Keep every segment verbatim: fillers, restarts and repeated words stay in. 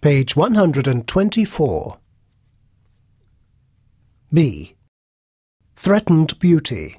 Page one hundred twenty-four. B. Threatened beauty.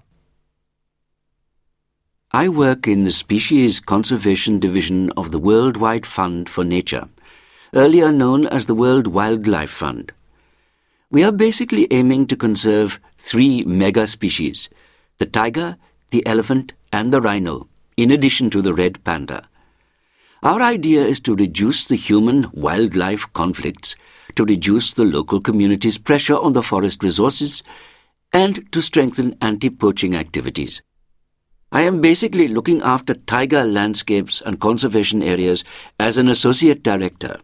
I work in the Species Conservation Division of the Worldwide Fund for Nature, earlier known as the World Wildlife Fund. We are basically aiming to conserve three mega species, the tiger, the elephant, and the rhino, in addition to the red panda. Our idea is to reduce the human-wildlife conflicts, to reduce the local community's pressure on the forest resources, and to strengthen anti-poaching activities. I am basically looking after tiger landscapes and conservation areas as an associate director.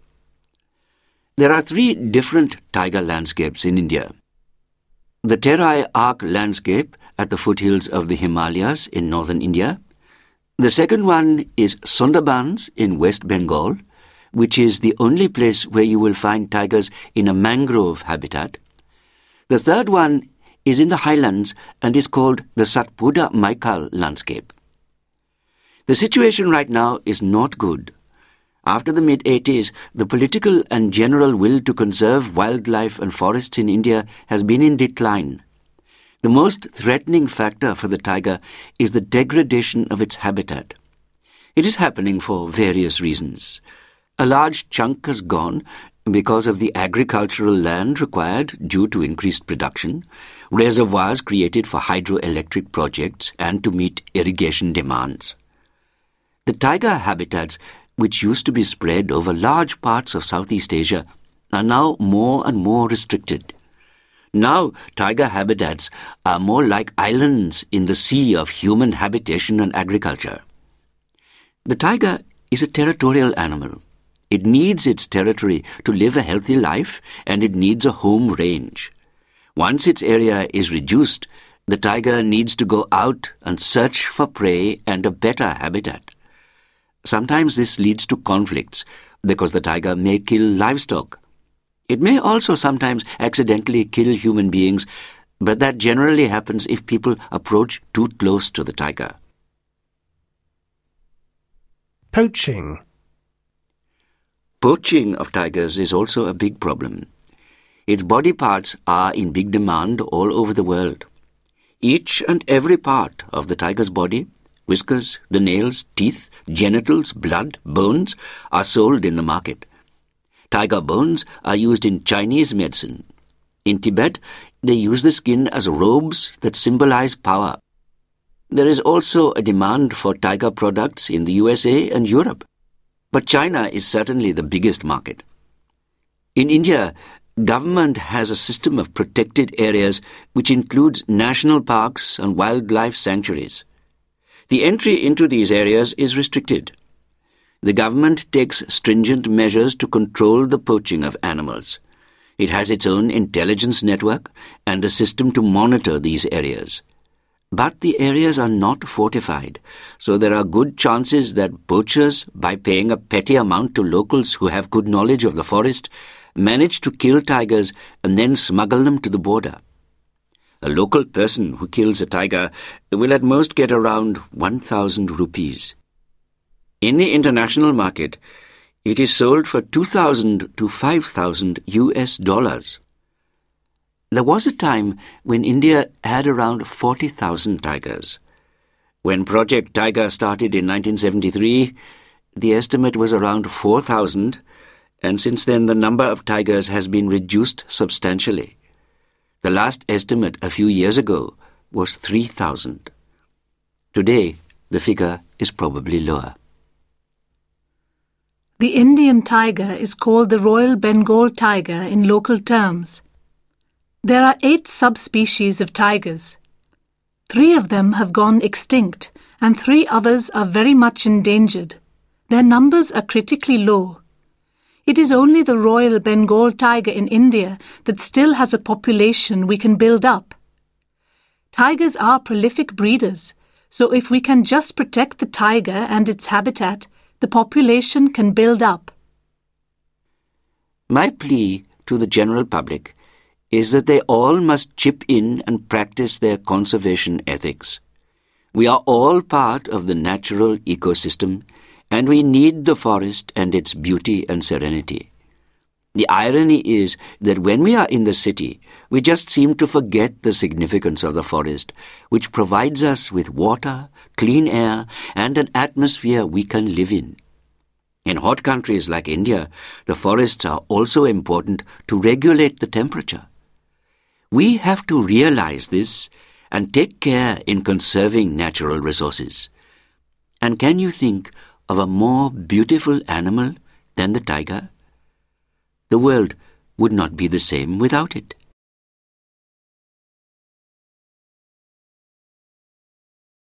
There are three different tiger landscapes in India. The Terai Arc landscape at the foothills of the Himalayas in northern India. The second one is Sundarbans in West Bengal, which is the only place where you will find tigers in a mangrove habitat. The third one is in the highlands and is called the Satpura Maikal landscape. The situation right now is not good. After the mid eighties, the political and general will to conserve wildlife and forests in India has been in decline. The most threatening factor for the tiger is the degradation of its habitat. It is happening for various reasons. A large chunk has gone because of the agricultural land required due to increased production, reservoirs created for hydroelectric projects and to meet irrigation demands. The tiger habitats, which used to be spread over large parts of Southeast Asia, are now more and more restricted. Now, tiger habitats are more like islands in the sea of human habitation and agriculture. The tiger is a territorial animal. It needs its territory to live a healthy life, and it needs a home range. Once its area is reduced, the tiger needs to go out and search for prey and a better habitat. Sometimes this leads to conflicts because the tiger may kill livestock. It may also sometimes accidentally kill human beings, but that generally happens if people approach too close to the tiger. Poaching. Poaching of tigers is also a big problem. Its body parts are in big demand all over the world. Each and every part of the tiger's body, whiskers, the nails, teeth, genitals, blood, bones, are sold in the market. Tiger bones are used in Chinese medicine. In Tibet, they use the skin as robes that symbolize power. There is also a demand for tiger products in the U S A and Europe, but China is certainly the biggest market. In India, government has a system of protected areas which includes national parks and wildlife sanctuaries. The entry into these areas is restricted. The government takes stringent measures to control the poaching of animals. It has its own intelligence network and a system to monitor these areas. But the areas are not fortified, so there are good chances that poachers, by paying a petty amount to locals who have good knowledge of the forest, manage to kill tigers and then smuggle them to the border. A local person who kills a tiger will at most get around one thousand rupees. In the international market, it is sold for two thousand to five thousand U S dollars. There was a time when India had around forty thousand tigers. When Project Tiger started in nineteen seventy-three, the estimate was around four thousand, and since then the number of tigers has been reduced substantially. The last estimate a few years ago was three thousand. Today, the figure is probably lower. The Indian tiger is called the Royal Bengal tiger in local terms. There are eight subspecies of tigers. Three of them have gone extinct, and three others are very much endangered. Their numbers are critically low. It is only the Royal Bengal tiger in India that still has a population we can build up. Tigers are prolific breeders, so if we can just protect the tiger and its habitat, the population can build up. My plea to the general public is that they all must chip in and practice their conservation ethics. We are all part of the natural ecosystem, and we need the forest and its beauty and serenity. The irony is that when we are in the city, we just seem to forget the significance of the forest, which provides us with water, clean air, and an atmosphere we can live in. In hot countries like India, the forests are also important to regulate the temperature. We have to realize this and take care in conserving natural resources. And can you think of a more beautiful animal than the tiger? The world would not be the same without it.